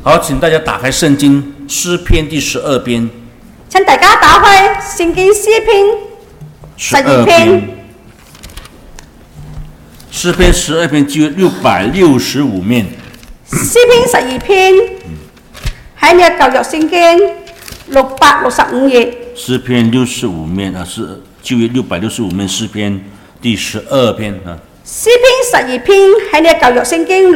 好，请大家打开圣经诗篇第12篇。 请大家打开圣经诗篇12篇。 诗篇12篇就665面。 詩篇12篇喺呢個舊約聖經665頁。 詩篇65面啊，是舊約665面詩篇第12篇啊。 詩篇12篇喺呢個舊約聖經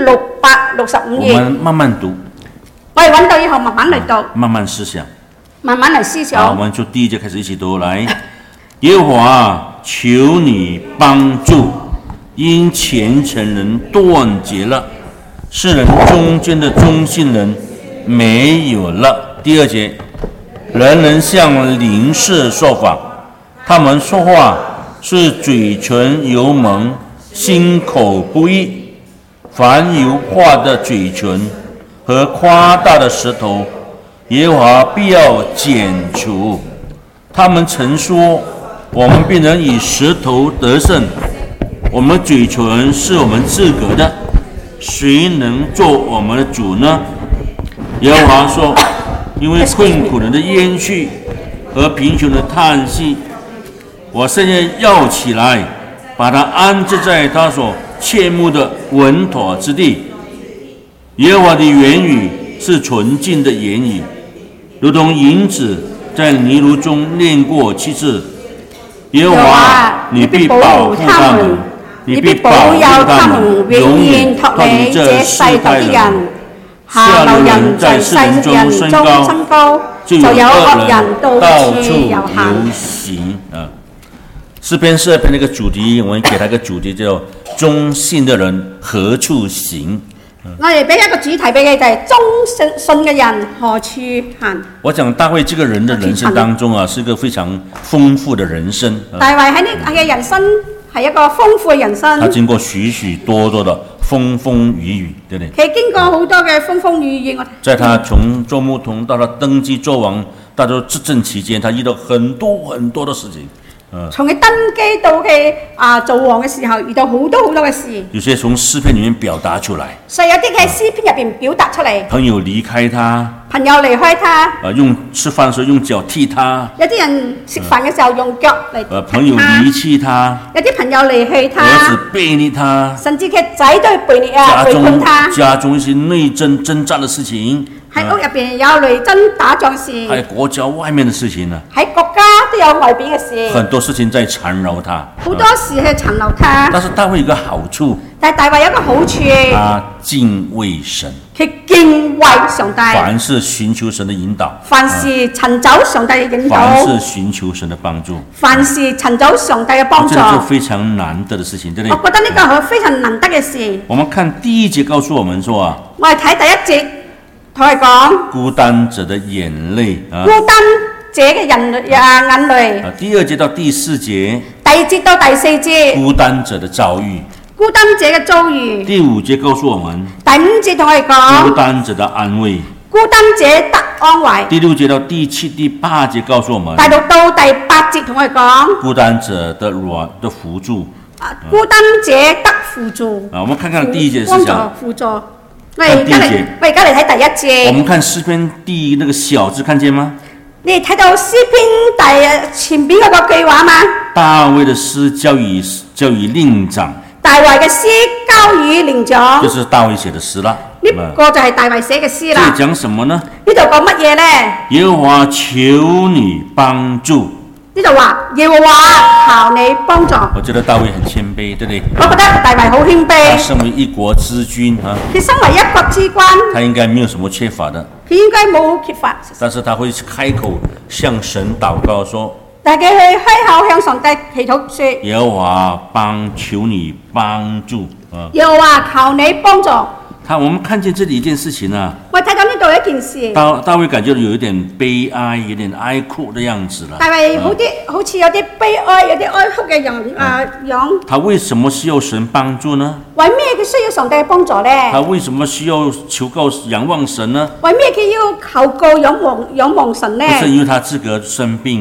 665頁。 我們慢慢讀。 我哋揾到以後慢慢嚟讀， 慢慢思想， 慢慢嚟思想。 好，我們就第一節開始一起讀來。耶和華，求你幫助，因虔誠人斷絕了，世人中間的忠信人沒有了。第二節，人人向鄰舍說謊，他們說話是嘴唇油蒙，心口不義。凡有話的嘴唇和誇大的舌頭，耶和華必要剪除。他們曾說，我們必能以舌頭得勝，我們嘴唇是我們自個的，誰能做我們的主呢？耶和華說，因為困苦人的冤屈和貧窮的嘆息，我現在要起來，把他安置在他所切慕的穩妥之地。耶和華的言語是純淨的言語，如同銀子在泥爐中煉過7次。耶和華，你必保護他們，你必保佑他們永遠脫離這世代的人。下流人在世人中升高，就有惡人到處遊行。詩篇12篇那個主題，我們給他一個主題叫“忠信的人何處行”。我哋俾一個主題俾佢，就係忠信嘅人何處行。我講大衛這個人的人生當中啊，是一個非常豐富的人生。大衛喺呢嘅人生係一個豐富嘅人生。他經過許許多多的風風雨雨，對不對？佢經過好多嘅風風雨雨。在他從做牧童到他登基做王，到他執政期間，他遇到很多很多的事情。從佢登基到佢做王嘅時候，遇到好多好多嘅事。有些從詩篇裡面表達出來，所以有啲喺詩篇入邊表達出嚟。朋友離開他，朋友離開他，用吃飯嘅時候用腳踢他。有啲人食飯嘅時候用腳嚟。朋友離棄他，有啲朋友離棄他。兒子背逆他，甚至佢仔都背叛他。家中一些內爭掙扎嘅事情。喺屋入邊有內爭打仗事，喺國家外面的事情呢？喺國家都有外邊嘅事，很多事情在纏繞他，好多事去纏繞他。但是大衛有個好處，但係大衛有一個好處，他敬畏神，佢敬畏上帝，凡是尋求神的引導，凡是尋找上帝嘅引導，凡是尋求神的幫助，凡是尋找上帝嘅幫助，這就非常難得的事情，對不對？我覺得呢個係非常難得嘅事。我們看第一節告訴我們說啊，我哋睇第一節。同佢講孤單者的眼淚啊，孤單者嘅眼淚。第二節到第4節，第2節到第4節，孤單者的遭遇，孤單者嘅遭遇。第5節告訴我們，第5節同我哋講孤單者的安慰，孤單者得安慰。第6節到第7、第8節告訴我們，第6到第8節同我哋講孤單者的輔助，孤單者得輔助。我們看看第1節是講輔助。我而家嚟睇第1節。我們看詩篇第那個小字，看見嗎？你睇到詩篇前邊嗰個句話嗎？大衛的詩交與令長。大衛嘅詩交與令長。就是大衛寫的詩啦。呢個就係大衛寫嘅詩啦。這講什麼呢？呢度講乜嘢呢？耶和華求你幫助。呢度話耶和華求你幫助。我覺得大衛很謙卑，對不對？我覺得大衛好謙卑。他身為一國之君啊，佢身為一國之君，他應該沒有什麼缺乏的。佢應該冇缺乏。但是他會開口向神禱告說，但係佢去開口向上帝祈禱說，耶和華求你幫助啊！耶和華求你幫助。我們看見這裡一件事情啊，我睇到呢度一件事，大衛感覺有一點悲哀，有點哀哭的樣子啦。大衛好似有啲悲哀，有啲哀哭嘅樣。他為什麼需要神幫助呢？為咩佢需要上帝幫助呢？他為什麼需要求告仰望神呢？為咩佢要求告仰望神呢？不是因為他自個生病哦。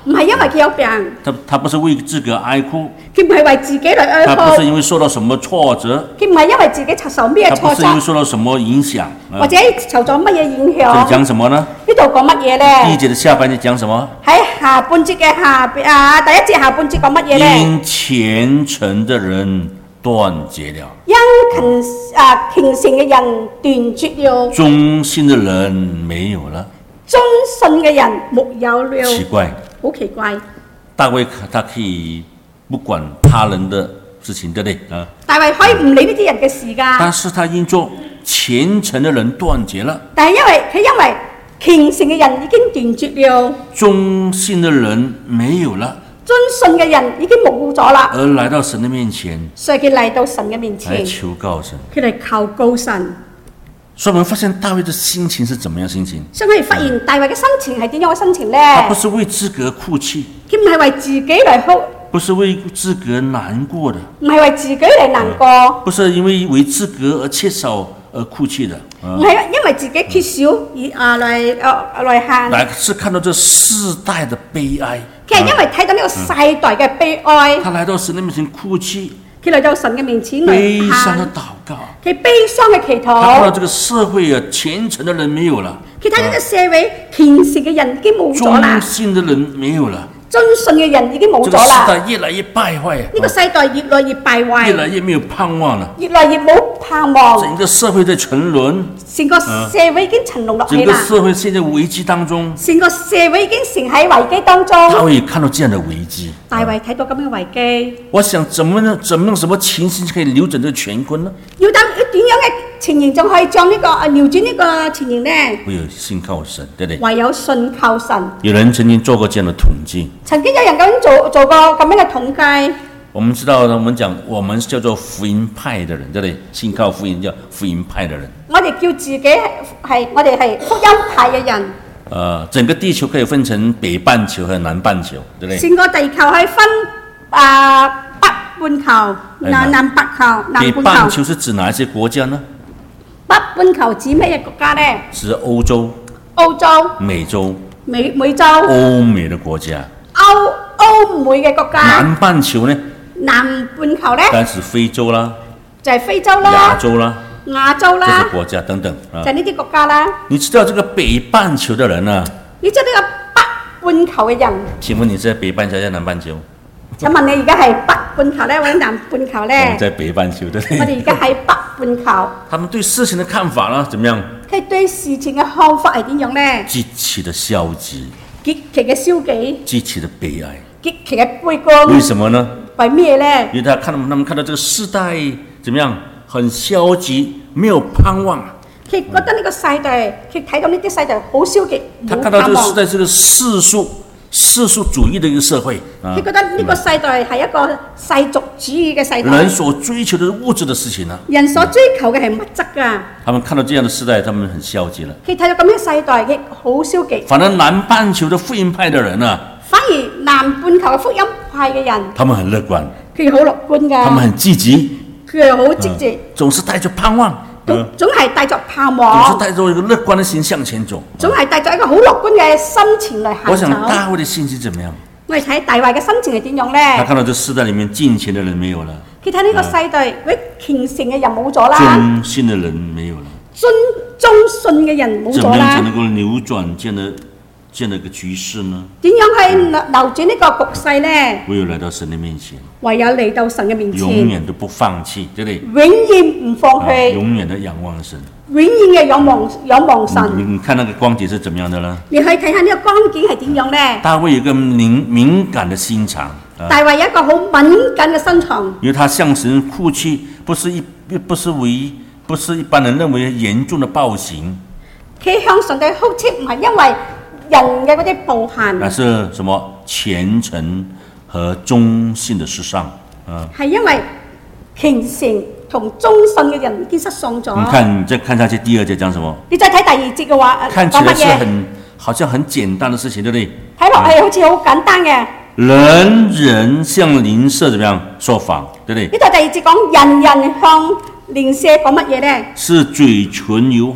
唔係因為佢有病， 他不是為自個哀哭， 佢唔係為自己嚟哀他不是哭， 因為受到什麼挫折， 佢唔係因為自己受咩挫他不是因為折， 受到什麼影響。 或者受咗乜嘢影這響。 裡講什麼呢？ 呢度講乜嘢咧？ 第一節的下半節講什麼？ 喺下半節嘅第一節下半節講乜嘢咧？ 因虔誠的人斷絕了， 因虔誠嘅人斷絕了， 忠心的人沒有了。 忠信嘅人沒有了。 奇怪， 好奇怪。 大衛他可以不管他人的事情，對不對啊？ 大衛可以唔理呢啲人嘅事㗎， 但是他因做虔誠的人斷絕了， 但係因為虔誠嘅人已經斷絕了， 忠心的人沒有了， 忠信嘅人已經模糊咗啦， 而來到神的面前所以佢嚟到神嘅面來前， 求告神。 佢嚟求告神。 所以我們發現大衛的心情是怎麼樣心情？ 所以我哋發現大衛嘅心情係點樣嘅心情呢？ 他不是為自個哭泣， 佢唔係為自己嚟哭， 不是為自個難過的， 唔係為自己嚟難過， 不是因為自個而缺少而哭泣的， 唔係因為自己缺少而來喊。 乃是看到這世代的悲哀。 佢係因為睇到呢個世代嘅悲哀， 他來到神的面前哭泣， 佢嚟到神嘅面前悲傷嚟喊的，禱告。 佢悲傷嘅祈他看到禱。 這個社會啊，虔誠的人沒有了， 佢睇到呢個社會虔誠嘅人已經冇咗啦忠，心的人沒有了， 忠信嘅人已經冇這個時咗啦。 代越來越敗壞， 呢個世代越來越敗越來壞， 越沒有盼望了。 越來越冇盼望， 整個社會在沉淪， 成個社會已經沉淪落整個去啦。 社會陷在危機當中。 成個社會已經陷喺危機當他中。 會看到這樣的危機。 大衛睇到咁樣嘅危機， 我想怎麼用什麼情形可以扭轉這個乾坤呢？ 要點樣嘅情形仲可以將呢個扭轉呢個情形呢？ 唯有信靠神，對不對？ 唯有信靠神。 有人曾經做過這樣的統計， 曾經有人咁做過咁樣嘅統計。 我們知道，我們講我們叫做福音派的人，對不對？信靠福音叫福音派的人。 我哋叫自己我哋係福音派嘅人。 整個地球可以分成北半球和南半球，對不對？ 成個地球係分北半球、南北球、南北半球。 半球是指哪一些國家呢？ 北半球指咩嘢國家呢？ 指歐洲、 歐洲、 美洲、 美洲、 歐美的國家。 歐美嘅國家。 南半球呢？ 南半球呢？ 當然是非洲啦、 就係非洲啦、 亞洲啦亞洲這些啦， 國家等等啊就。係呢啲國家啦。 你知道這個北半球的人呢？ 你知道呢個北半球嘅人？ 請問你在北半球還是南半球？ 請問你而家係北半球呢，或者南半球我們呢？ 在北半球，對不我哋對？ 而家喺北半球。 他們對事情的看法呢，怎麼樣？ 佢對事情嘅看法係點樣呢？ 極其的消極， 極其嘅消極， 極其的悲哀。 極其嘅悲觀。 為什麼呢？ 為咩呢？ 因為他們看到這個世代怎麼樣，很消極，沒有盼望。 佢覺得呢個世代，佢睇到呢啲世代好消極， 他冇盼望。 看到這個世代是個世俗主義的一個社會啊佢，覺得呢個世代係一個世俗主義嘅世代人，所追求的是物質的事情呢。 人所追求嘅係物質㗎。 他們看到這樣的世代，他們很消極了。 佢睇到咁樣世代，佢好消極。 反而南半球的福音派的人呢， 反而南半球嘅福音派嘅人， 他們很樂觀， 佢好樂觀他們㗎， 很積極， 佢係好積極， 總是帶着盼望， 總係帶着盼總是望， 帶着一個樂觀的心向前走。 總係帶着一個好樂觀嘅心情嚟我想行走。 大衛的心情怎麼樣？ 我哋睇大衛嘅心情係點樣他呢？ 看到這世代裡面敬虔的人沒有了， 佢睇呢個世代，嗰虔誠嘅人冇咗啦， 忠心的人沒有了， 忠信嘅人冇怎麼樣咗啦才。能夠扭轉這樣的一個局勢呢？ 點樣去扭轉呢個局勢呢？ 唯有來到神的面前， 唯有嚟到神嘅面永前， 遠都不放棄，對不對？ 永遠唔放棄， 永遠的仰望神。 永遠嘅仰望神。 你看那個光景是怎麼樣的呢？ 你去睇下呢個光景係點樣呢？ 大衛有一個敏感的心腸啊， 大衛有一個好敏感嘅心腸， 因為他向神哭泣，不是一般人認為嚴重的暴行， 佢向上帝哭泣，唔係因為人嘅嗰啲暴行， 乃是什麼虔誠和忠信的失喪啊！ 係因為虔誠同忠信嘅人已經失喪咗。 你再看下去第二節講什麼？ 你再睇第二節嘅話， 看起來是講乜嘢？ 好像很簡單的事情，對不對？ 睇落去好似好簡單嘅。 人向鄰舍怎麼樣說謊，對不對？ 呢度第二節講人向鄰舍講乜嘢呢？ 是嘴唇油畫，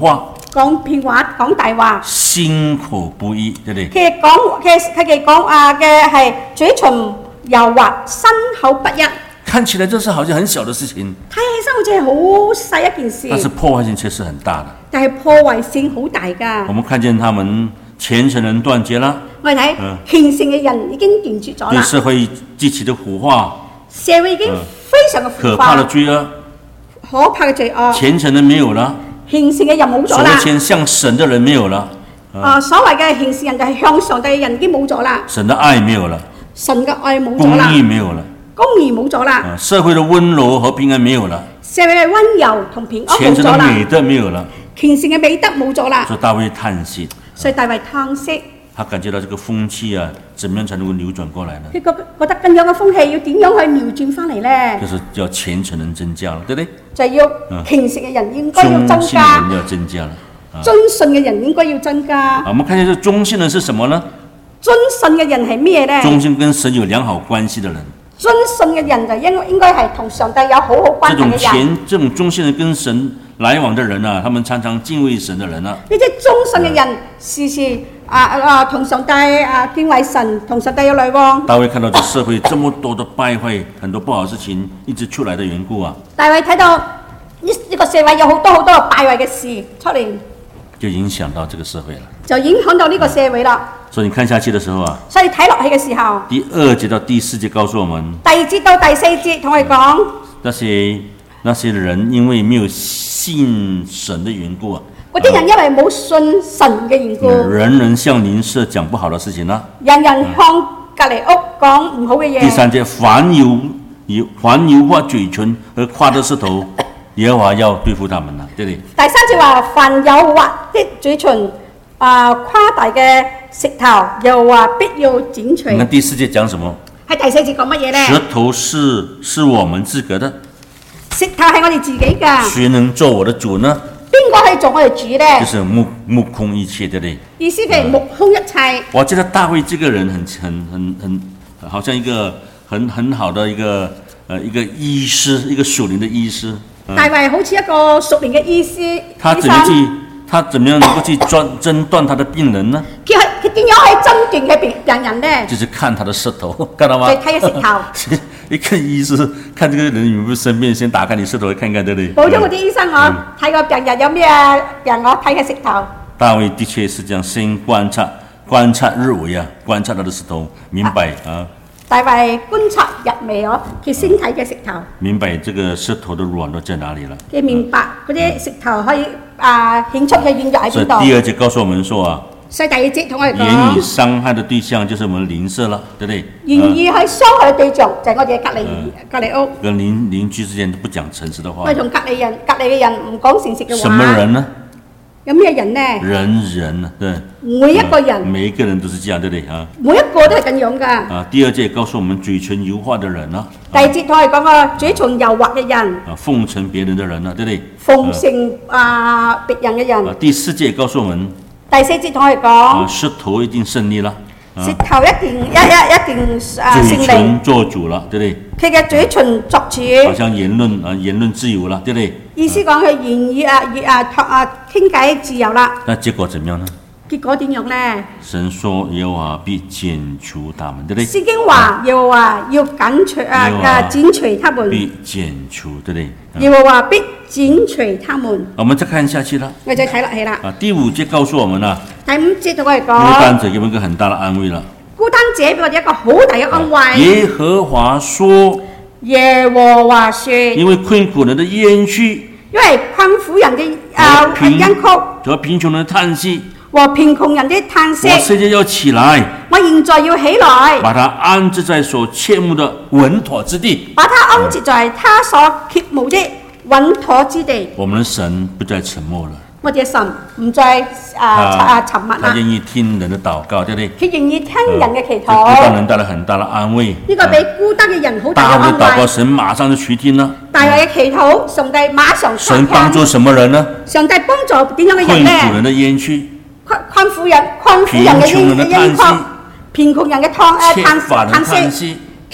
講騙話、講大話。 心口不一，對不對？ 佢哋講嘅係嘴唇柔滑，身口不一。 看起來這是好像很小的事情， 睇起身好似係好細一件事， 但是破壞性卻是很大的。 但係破壞性好大㗎。 我們看見他們虔誠人斷絕了， 我哋睇虔誠嘅人已經斷絕咗啦。 對社會極其的腐化， 社會已經非常嘅腐化， 可怕的罪惡， 可怕嘅罪惡。 虔誠人沒有了， 虔誠嘅人冇咗所啦。 謂向神的人沒有了， 所謂嘅虔誠人就係向上帝嘅人已經冇咗啦。 神的愛沒有了， 神嘅愛冇咗公啦， 義沒有了， 公義冇咗啦， 社會的溫柔和平安沒有了， 社會嘅溫柔同平安虔誠的冇咗啦， 美德沒有了， 虔誠嘅美德冇咗啦。 所以大衛嘆息， 所以大衛嘆息， 他感覺到這個風氣啊，怎麼樣才能夠扭轉過來呢？ 佢覺得咁樣嘅風氣要點樣去扭轉翻嚟呢？ 就是叫虔誠人增加了，對不對？ 就係要虔誠嘅人應該要增忠信加， 人要增加了。 遵信嘅人應該要增加。 我們看見這忠信人是什麼呢？ 遵信嘅人係咩呢？ 忠信跟神有良好關係的人。 遵信嘅人就應該係同上帝有好好關係嘅人。 這種忠信人跟神來往的人啊，他們常常敬畏神的人啊。 呢啲忠信嘅人時時同上帝敬畏神，同上帝有來往。 大衛看到這社會這麼多的敗壞，很多不好的事情一直出來的緣故啊， 大衛睇到呢個社會有好多好多敗壞嘅事出嚟， 就影響到這個社會了。 就影響到呢個社會啦。 所以你看下去的時候啊， 所以睇落去嘅時候， 第2節到第4節告訴我們， 第2節到第4節同我哋講， 那些人因為沒有信神的緣故啊， 嗰啲人因為冇信神嘅緣故， 人人向鄰舍講不好的事情啦， 人人向隔離屋講唔好嘅嘢。 第3節，凡油滑嘴唇和誇的舌頭，耶和華要對付他們啦，對不對？ 第3節話，凡有滑的嘴唇誇大嘅舌頭，又話必要剪除。 那第4節講什麼？ 喺第4節講乜嘢呢？ 舌頭是我們自個的， 舌頭係我哋自己㗎。 誰能做我的主呢？ 邊個可以做我哋主呢？ 就是目空一切，對不對？ 意思係目空一切。 我覺得大衛這個人很好像一個很好的一個醫師，一個屬靈的醫師。 大衛好似一個屬靈嘅醫師， 他怎麼樣能夠去診斷他的病人呢？ 佢點樣去診斷嘅病人呢？ 就是看他的舌頭，看到嗎？ 就睇個舌頭。 一個醫師看這個人有沒有生病，先打開你舌頭看看，對不對？ 冇咗我啲醫生我睇個病人有咩病，我睇個舌頭。 大衛的確是這樣，先觀察日圍啊，觀察他的舌頭，明白啊。 大衛觀察日味哦，佢先睇嘅舌頭， 明白這個舌頭的軟弱在哪裡了。 佢明白嗰啲舌頭可以顯出佢軟弱喺邊度。 所以第2節告訴我們說啊， 所以第2節同我哋講， 言語傷害的對象就是我們鄰舍了，對不對？ 言語去傷害嘅對象就係我哋嘅隔離屋。 跟鄰居之間都不講誠實的話。 我哋同隔離嘅人唔講誠實嘅話。 什麼人呢？ 有咩人呢？ 人啊，對。 每一個人。 每一個人都是這樣，對不對啊？ 每一個都係咁樣㗎。 第2節告訴我們嘴唇油滑的人啊。 第2節同我哋講個嘴唇油滑嘅人。 奉承別人的人啊，對不對？ 奉承別人嘅人。 第4節告訴我們。 第4節同我哋講。 舌頭一定勝利了。 舌頭一定勝利。 嘴唇做主了，對不對？ 佢嘅嘴唇作主。 好像言論自由了，對不對？ 意思講佢言語傾偈自由啦。 那結果怎麼樣呢？ 結果點樣呢？ 神說耶和華必剪除他們，對不對？ 聖經話耶和華要剪除他們。 必剪除，對不對？ 耶和華必剪除他們。 我們再看下去啦。 我再睇落去啦。 第5節告訴我們啦。 第5節同我哋講。 孤單者給我們一個很大的安慰啦。 孤單者俾我哋一個好大嘅安慰。 耶和華說。 耶和華說。 因為困苦人的冤屈。 因為困苦人嘅冤屈。 和貧窮人的嘆息。 和貧窮人的嘆息。 我現在要起來。 我現在要起來。 把他安置在所切慕的穩妥之地。 把他安置在他所切慕的穩妥之地。 我們的神不再沉默了。 我哋神唔再沉默啦。 他願意聽人的禱告，對不對？ 佢願意聽人嘅祈禱。 孤單人帶來很大的安慰。 呢個俾孤單嘅人好大嘅安慰。 大衛禱告，神馬上就垂聽啦。 大衛嘅祈禱，上帝馬上垂聽。 神幫助什麼人呢？ 上帝幫助點樣嘅人呢？ 困苦人的冤屈。 困苦人嘅冤屈。貧窮人嘅嘆息。缺乏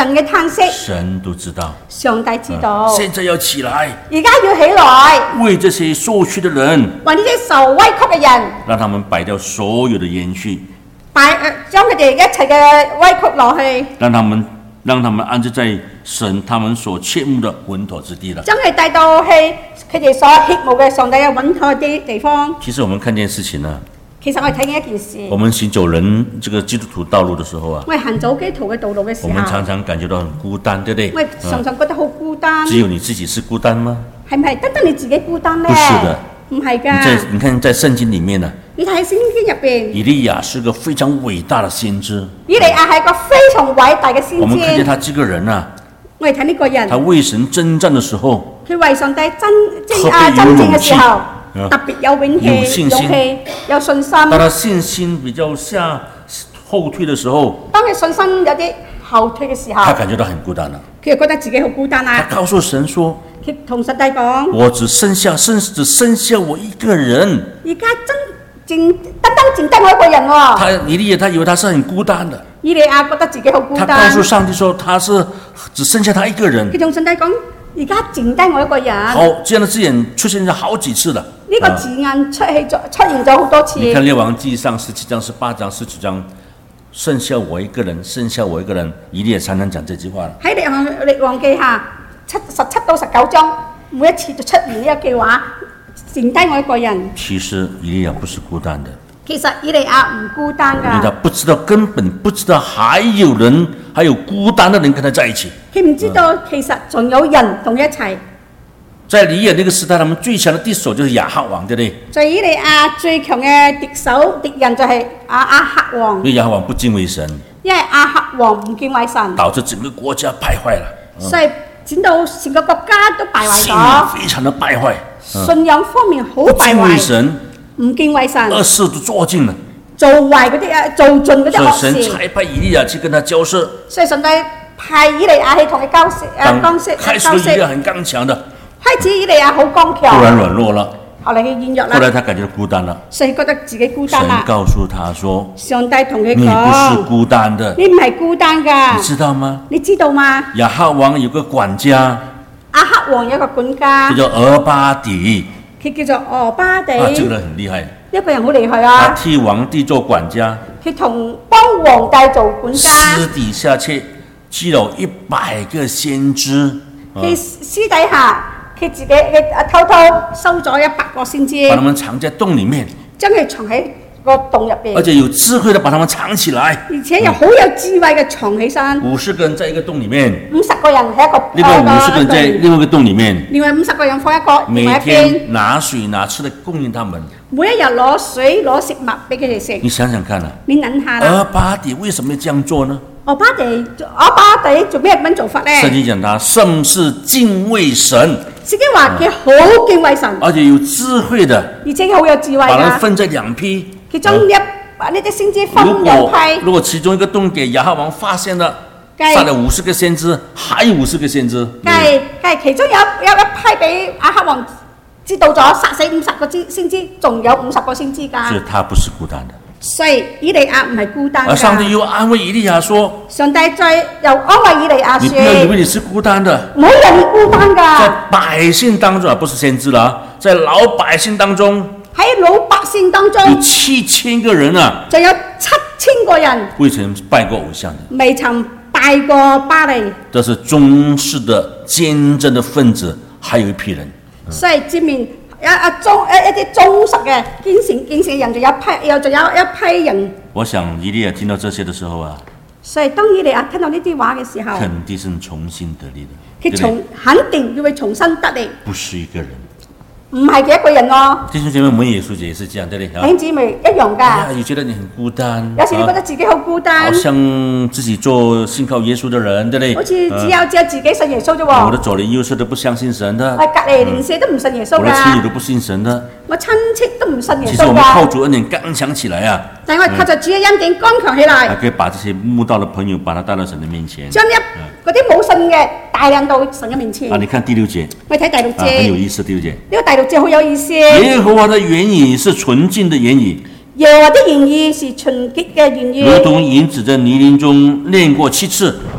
人嘅嘆息， 神都知道。 上帝知道。 现在要起来， 而家要起來， 为这些受屈的人， 為呢啲受委屈嘅人， 让他们摆掉所有的延续， 將佢哋一切嘅委屈落去， 让他们安置在神他们所切慕的穩妥之地了。 將佢帶到去佢哋所渴慕嘅上帝嘅穩妥啲地方。 其實我們看見事情呢， 其實我哋睇見一件事， 我們行走人這個基督徒道路的時候啊， 我哋行走基督徒嘅道路嘅時候， 我們常常感覺到很孤單，對不對？ 我哋常常覺得好孤單。 只有你自己是孤單嗎？ 係唔係得你自己孤單呢？ 不是的， 唔係㗎。 你看在聖經裡面呢， 你睇聖經入邊， 以利亞是個非常偉大的先知。 以利亞係個非常偉大嘅先知。 我們看見他這個人啊， 我哋睇呢個人， 他為神征戰的時候， 佢為上帝征戰嘅時候，特別有勇氣，有信心。 當他信心比較後退的時候， 當佢信心有啲後退嘅時候， 他感覺到很孤單了。 佢就覺得自己好孤單啦。 他告訴神說： 佢同上帝講： 我只剩下我一個人。 而家淨得我一個人喎。 以利亞他以為他是很孤單的。 以利亞覺得自己好孤單。 他告訴上帝說他是只剩下他一個人。 佢同上帝講：而家淨得我一個人。 好，這樣的字眼出現咗好幾次了。 呢個字眼出現咗好多次。 你看列王記上17章、18章、19章，剩下我一個人，剩下我一個人，以利亞常常講這句話。 喺列王記下17到19章，每一次就出現呢一句話，剩低我一個人。 其實以利亞不是孤單的。 其實以利亞唔孤單㗎。 因為他根本不知道還有孤單的人跟他在一起。 佢唔知道其實仲有人同佢一齊。 在以利亞那個時代，他們最強的敵手就是亞哈王，對不對？ 在以利亞最強嘅敵人就係亞哈王。 因為亞哈王不敬畏神， 因為亞哈王唔敬畏神， 導致整個國家敗壞了。 所以整到成個國家都敗壞咗。 信仰非常的敗壞， 信仰方面好敗壞。 不敬畏神， 唔敬畏神， 惡事都做盡了， 做壞嗰啲做盡嗰啲惡事。 所以神差派以利亞去跟他交涉。 所以上帝派以利亞去同佢交涉。 開始以利亞很剛強的。 開始以利亞好剛強， 突然軟弱了， 後來佢軟弱啦， 後來他感覺孤單了， 所以覺得自己孤單啦。 神告訴他說： 上帝同佢講， 你不是孤單的， 你唔係孤單㗎， 你知道嗎？ 你知道嗎？ 亞哈王有個管家， 亞哈王有一個管家， 叫做俄巴底， 佢叫做俄巴底。 這個人很厲害， 一個人好厲害啊！ 他替皇帝做管家， 佢幫皇帝做管家， 私底下去積了100個先知， 佢私底下。佢自己偷偷收咗100個先知， 把他們藏在洞裡面， 將佢藏喺個洞入邊， 而且有智慧的把他們藏起來， 而且又好有智慧嘅藏起身。 50個人在一個洞裡面 ，50個人喺一個， 另外50個人在另外一個洞裡面， 另外50個人放一個， 每天拿水拿吃的供應他們， 每一日攞水攞食物俾佢哋食。 你想想看啊， 你諗下啦， 俄巴底為什麼要這樣做呢？ 俄巴底做咩咁樣做法咧？ 聖經講他甚是敬畏神， 聖經話佢好敬畏神， 而且有智慧的， 而且好有智慧㗎。 把人分在2批， 佢將呢啲先知分2批。 如果其中一個洞給亞哈王發現了，殺了50個先知，還有50個先知。 係其中有一批俾亞哈王知道咗，殺死50個先知，仲有50個先知㗎。 所以他不是孤單的。 所以以利亞唔係孤單㗎。 而上帝又安慰以利亞說： 上帝又安慰以利亞說： 你不要以為你是孤單的， 冇人孤單㗎。 在百姓當中啊，不是先知啦，在老百姓當中， 喺老百姓當中有7000個人啊， 就有7000個人未曾拜過偶像的， 未曾拜過巴利。 這是忠實的堅貞的分子，還有一批人。 所以前面一啲忠實嘅虔誠人，仲有一批人。 我想以利亞聽到這些的時候啊， 所以當以利亞聽到呢啲話嘅時候， 肯定是重新得力的。佢肯定要會重新得力， 不是一個人。 唔係幾一個人咯。 弟兄姐妹，我們耶穌節也是這樣，對不對？ 弟兄姊妹一樣㗎。 也覺得你很孤單， 有時你覺得自己好孤單， 好像自己做信靠耶穌的人，對不對？ 好似只有自己信耶穌啫喎。 我的左鄰右舍都不相信神的， 我隔離鄰舍都唔信耶穌㗎。 我的親友都不信神的， 我親戚都唔信耶穌㗎。 其實我們靠主恩典剛強起來啊！ 但係我哋靠着主嘅恩典剛強起來， 還可以把這些慕道的朋友把他帶到神的面前， 將嗰啲冇信嘅帶領到神嘅面前。 啊，你看第6節， 我哋睇第6節， 很有意思。第6節， 呢個第6節好有意思。 耶和華的言語是純淨的言語， 耶和華的言語是純潔嘅言語， 如同銀子在泥濘中煉過7次，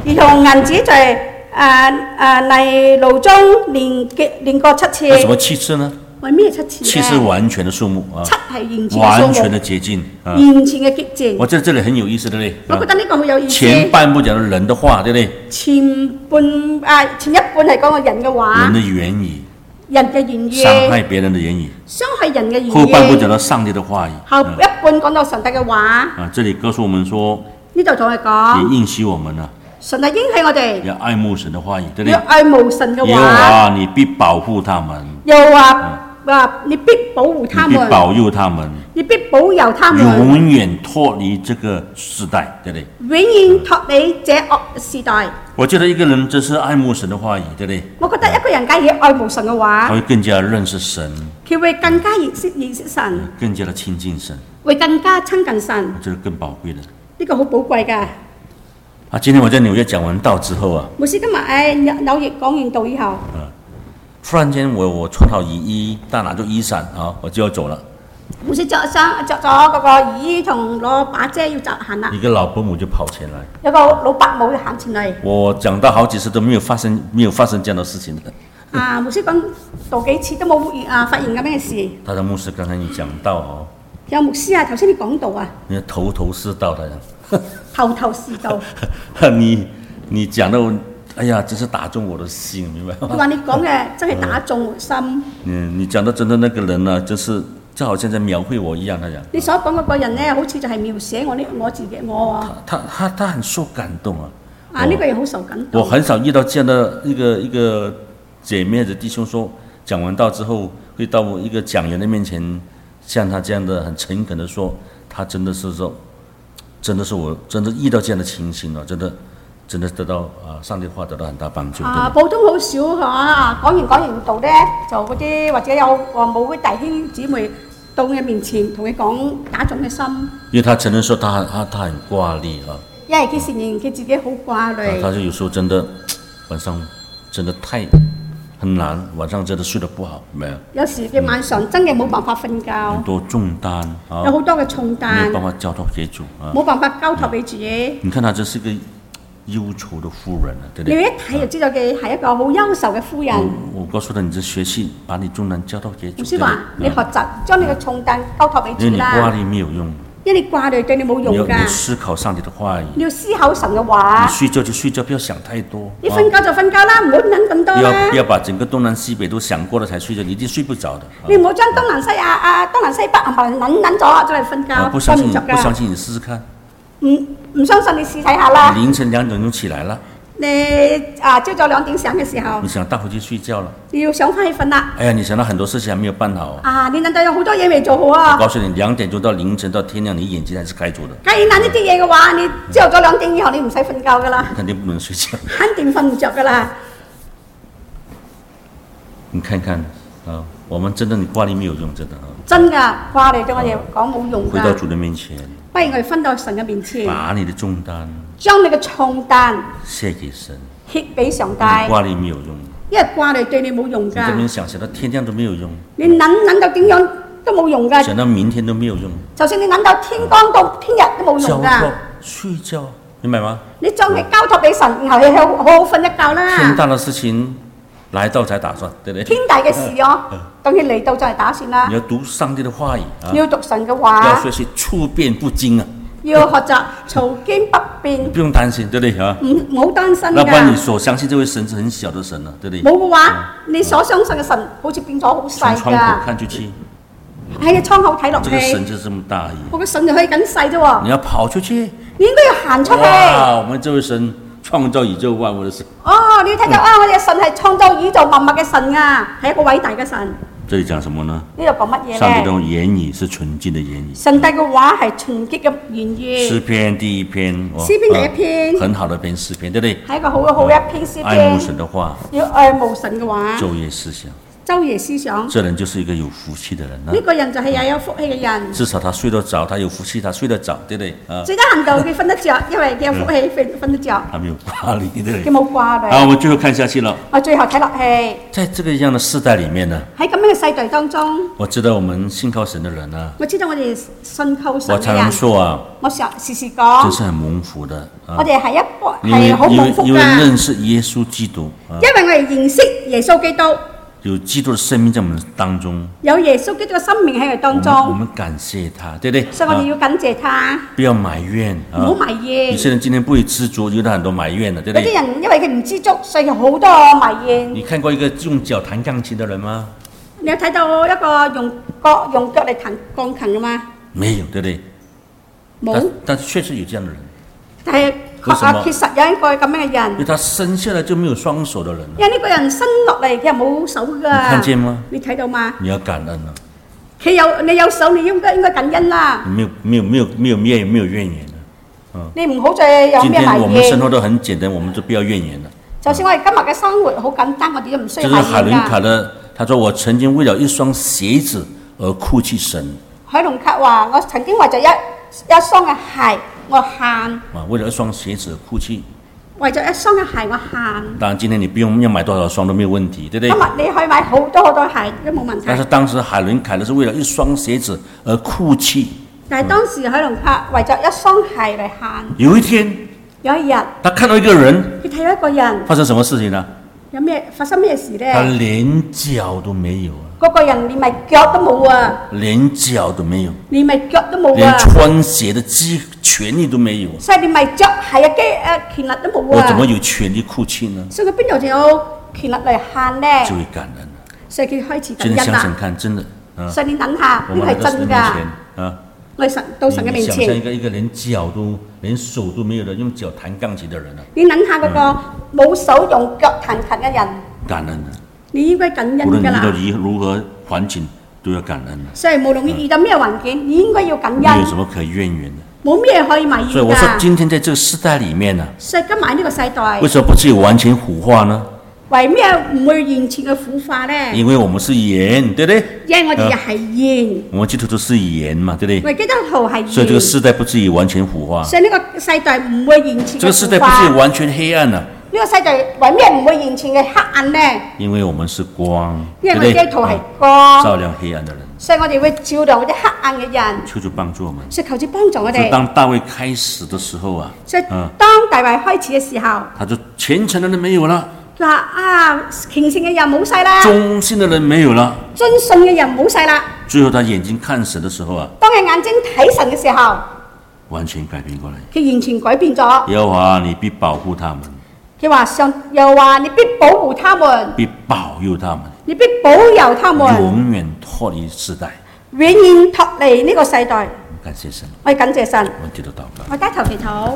如同銀子在泥爐中煉過7次。 那什么7次呢為咩7次 ？7是完全的數目啊， 7係完全嘅數完全目， 的洁净啊。 完全嘅潔淨。 我觉得这里很有意思，对不对？ 我覺得呢個好有意思。 前半部讲的人的话，對不對？ 前一半係講個人嘅話， 人的言語， 人嘅言語， 傷害別人的言語。 傷害人嘅言語。 後半部講到上帝的話語。 後一半講到上帝嘅話。 啊，這里告訴我們說， 呢度同佢講， 也應許我們啊， 神係應許我哋要愛慕神的話語，對不對？ 要愛慕神嘅耶和話， 華，你必保護他們， 又話你必保護他們， 你必保佑他們， 你必保佑他們， 永遠脫離這個時代，對不對？ 永遠脫離這惡時代。 我覺得一個人真是愛慕神的話語，對不對？ 我覺得一個人假如愛慕神嘅話， 他會更加認識神， 佢會更加認識神， 更加的親近神， 會更加親近神。 這是更寶貴的。 呢個好寶貴㗎。 啊，今天我在紐約講完道之後啊， 牧師今日喺紐約講完道以後， 突然間我穿好雨衣，大拿住雨傘啊，我就要走了。 牧師着咗嗰個雨衣同攞把遮要走行啦。 一個老伯母就跑前來， 有個老伯母行前嚟。 我講到好幾次都沒有發生這樣的事情的。 牧師講道幾次都冇發現咁樣嘅事。 他的牧師剛才你講到哦， 有牧師啊，頭先你講到啊， 你頭頭是道的， 頭頭是道。 你講到，哎呀，真是打中我的心，明白嗎？ 佢話你講嘅真係打中我心。 你講到真的那個人呢，就好像在描繪我一樣，他講。 你所講嗰個人呢，好似就係描寫我自己我啊。 他很受感動啊。 呢個人好受感動。 我很少遇到這樣的一個姐妹的弟兄說，講完道之後會到一個講員的面前，像他這樣的很誠懇的說，他真的是說，真的是我真的遇到這樣的情形了，真的得到上帝話得到很大幫助。 普通好少嚇，講完道咧，就嗰啲或者有冇啲弟兄姊妹到佢面前同佢講打中嘅心。 因為他承認說他很掛慮啊。 因為佢承認佢自己好掛慮。 他就有時候真的晚上真的很難，晚上真的睡得不好，沒有。 有時嘅晚上真嘅冇辦法瞓覺。 很多重擔啊。 有好多嘅重擔。 沒有辦法交託給主啊。 冇辦法交託俾主。 你看他這是個憂愁的婦人啊，對不對？ 你一睇就知道佢係一個好憂愁嘅婦人。 我告訴他，你這學習把你重擔交託給主。 牧師話：你學習將你嘅重擔交託俾主啦。 因為你掛慮沒有用。 因為你掛慮對你冇用㗎。 你要思考上帝的話語。 你要思考神嘅話。 你睡覺就睡覺，不要想太多。 你瞓覺就瞓覺啦，唔好諗咁多啦。 不要把整個東南西北都想過了才睡覺，你一定睡不着的。 你唔好將東南西北諗咗再嚟瞓覺， 不相信你試試看。 唔相信你試睇下啦。 凌晨2點鐘起來了。 你朝早2點醒嘅時候， 你想倒回去睡覺了。 你要想翻去瞓啦。 哎呀，你想到很多事情還沒有辦好。 你諗到有好多嘢未做好啊。 我告訴你，2點鐘到凌晨到天亮，你眼睛還是開着的。 假如諗呢啲嘢嘅話，你朝頭早2點以後你唔使瞓覺噶啦。 肯定不能睡覺。 肯定瞓唔着噶啦。 你看看啊，我們真的你掛慮沒有用，真的啊。 真㗎，掛慮對我哋講冇用㗎。 回到主的面前。 不如我哋分到神嘅面前。 把你的重擔。 將你嘅重擔。 卸給神。 獻俾上帝。 掛慮沒有用。 因為掛慮對你冇用㗎。 你這邊想到天亮都沒有用。 你諗到點樣都冇用㗎。 想到明天都沒有用。 就算你諗到天光到聽日都冇用㗎。 交託睡覺，明白嗎？ 你將佢交託俾神，然後你好好瞓一覺啦。 天大的事情來到才打算，對不對？ 天大嘅事等佢嚟到就係打算啦。 你要讀上帝的話語啊。 要讀神嘅話。 要學習處變不驚啊。 要學習嘈經不變。 不用擔心，對不對啊？ 唔好擔心㗎。 要不然你所相信這位神是很小的神啊，對不對？ 冇嘅話，你所相信嘅神好似變咗好細㗎。 從窗口看出去。 喺個窗口睇落去。 這個神就這麼大而已。 我個神就可以咁細啫喎。 你要跑出去。 你應該要行出去。 哇！我們這位神創造宇宙萬物的神。 你要睇到我哋嘅神係創造宇宙萬物嘅神啊，係一個偉大嘅神。 這裡講什麼呢？ 呢度講乜嘢咧？ 上帝的言語是純淨的言語。 上帝嘅話係純潔嘅言語。 詩篇第一篇。 詩篇第一篇。 很好的一篇詩篇，對不對？ 係一個好嘅一篇詩篇。 愛慕神的話。 要愛慕神嘅話。 晝夜思想。 晝夜思想， 这人就是一个有福氣的人啦。 呢個人就係有福氣嘅人。 至少他睡得着，他有福氣，他睡得着，對不對啊？ 最得閒到佢瞓得着，因為佢有福氣，瞓得着。 他沒有掛慮，對不對？ 佢冇掛慮。 好，我們最後看下去了。 我最後睇落去， 在這個樣的世代裡面呢， 喺咁樣嘅世代當中， 我知道我們信靠神的人啊， 我知道我哋信靠神我常常嘅人， 說啊， 我時時講， 真是很蒙福的啊我，哋係因為係好蒙福因為㗎， 認識耶穌基督啊， 因為我哋認識耶穌基督， 有基督的生命在我們當中， 有耶穌基督嘅生命喺佢當我中， 們感謝他，對不對？ 所以我哋啊要感謝他， 不要埋怨唔好啊。 埋怨。 有些人今天不會知足，有很多埋怨的，對不有啲對？ 人因為佢唔知足，所以好多埋怨。 你看過一個用腳彈鋼琴的人嗎？ 你有睇到一個用腳嚟彈鋼琴嘅嗎？ 沒有，對不對？ 冇。 但是確實有這樣的人， 但係為什麼確實有一個咁樣嘅因人， 為他生下來就沒有雙手的人， 因為呢個人生落嚟佢係冇手㗎。 你看見嗎？ 啊你睇到嗎？ 你要感恩啊！ 你有手，你應該感恩啦。 你沒有怨言的。 你唔好再有今咩埋天我們生活怨。 都很簡單，我們就不要怨言了。 就算我哋今日嘅生活好簡單，我哋都唔需這是要埋怨海倫卡㗎。 的，他說我曾經為了一雙鞋子而哭泣神海龍卡話：我曾經為咗一雙嘅鞋，我喊； 啊，為了一雙鞋子而哭泣。 為咗一雙嘅鞋，我喊。 當然今天你不用要買多少雙都沒有問題，對不對今？日你可以買好多鞋都冇問題。 但是當時海倫凱的是為了一雙鞋子而哭泣。 但係當時海龍卡為咗一雙鞋嚟喊。 有一天， 有一日， 他看到一個人， 佢睇到一個人發生什麼事情呢？ 發生咩事他咧？ 連腳都沒有啊， 嗰個人連埋腳都冇啊， 連腳都沒有， 連埋腳都冇連啊， 穿鞋的權利都沒有。 所以連埋着鞋嘅權力都冇我怎麼啊。 有權利哭泣呢？ 所以佢邊度仲有權力嚟喊咧？ 就會感恩了。 所以佢開始感真的恩啦。 想想看，真的啊， 所以你諗下， 我呢個係真們來到神面㗎。 前啊， 我哋到神嘅面你想象一前， 個連腳都連手都沒有的用腳彈鋼琴的人啊， 你諗下嗰個冇手用腳彈琴嘅人， 感恩的。 你應該感恩無論遇到㗎啦。 如何環境，都要感恩的， 所以無論你遇到咩環境，你應該要感沒有恩， 什麼可以怨言的。 冇咩可以埋怨所以我說， 㗎。 今天在這個時代裡面呢， 所以今晚呢個世代為，什麼不至於完全腐化呢？ 為咩唔會完全嘅腐化咧？ 因為我們是鹽，對不對？ 因為我哋又係鹽， 我們基督徒是鹽嘛，對不對？ 我哋基督徒係所以這個鹽， 時代不至於完全腐化， 所以呢個世代唔會完全這個時代嘅腐化。 不至於完全黑暗了， 呢個世代為咩唔會完全嘅黑暗咧？ 因為我們是光， 因為對不對？ 我哋基督徒係啊光， 照亮黑暗的人， 所以我哋會照亮嗰啲黑暗嘅人， 求主幫助我們。 所以求主幫助我所以哋。 當大衛開始的時候啊， 所以當大衛開始嘅時候， 他就虔誠的人沒有了， 佢話啊，虔誠嘅人冇晒啦， 忠心的人沒有了， 遵信嘅人冇晒啦。 最後他眼睛看神的時候啊， 當佢眼睛睇神嘅時候， 完全改變過來。 佢完全改變咗。 耶和華，你必保護他們， 佢話又話你必保護他們， 必保佑他們， 你必保佑他們， 永遠脫離世代。 永遠脫離呢個世代。 感謝神， 我哋感謝神， 我們基督禱告。 我低頭祈禱。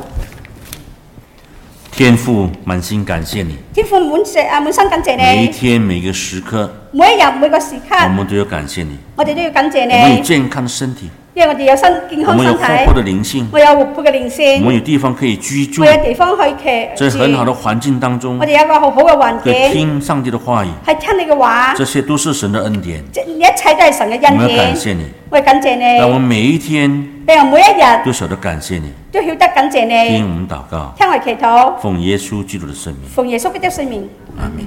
天父，滿心感謝你， 天父滿心感謝每一你， 天每個時刻， 每一日每個時刻， 我們都要感謝你。 我哋都要感謝我們有你， 健康的身體， 因為我哋有健我們有康身活潑的體， 靈性， 我有活潑嘅靈我性， 們有地方可以居住我，有地方可以在很好住， 的環境當中我，哋有一個好好嘅環可以境， 聽上帝的話語， 係聽你嘅話， 這些都是神的恩典。 一切都係神嘅我們要恩典感。謝你， 我哋感謝你， 讓我們每一天俾我每一日都曉得感謝你。 都曉得感謝聽你， 我們禱告， 聽我哋祈禱， 奉耶穌基督的聖名， 奉耶穌基督聖名。 阿門。